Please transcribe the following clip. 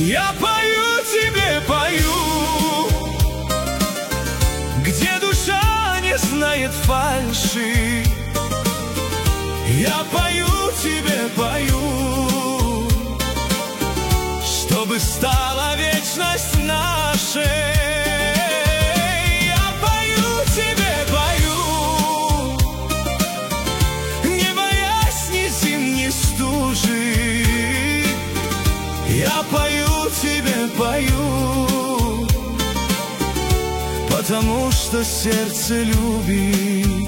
Я пою тебе, пою, где душа не знает фальши. Я пою тебе, пою, чтобы стала вечность нашей. Я пою тебе, пою, не боясь ни зим, ни стужи. Я пою тебе, пою, потому что сердце любит.